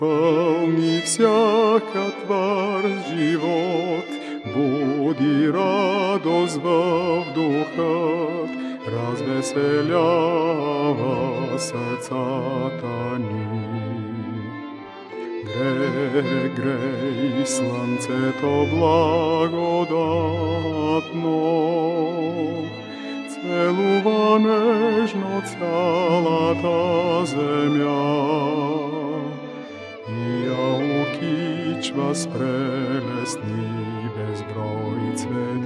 Pełni всяка твар живот, буди радост в духът, развеселява сърцата ни. Грей слънцето благодатно, целува нежно цялата земя и я окичва с прелестни безброй цветя.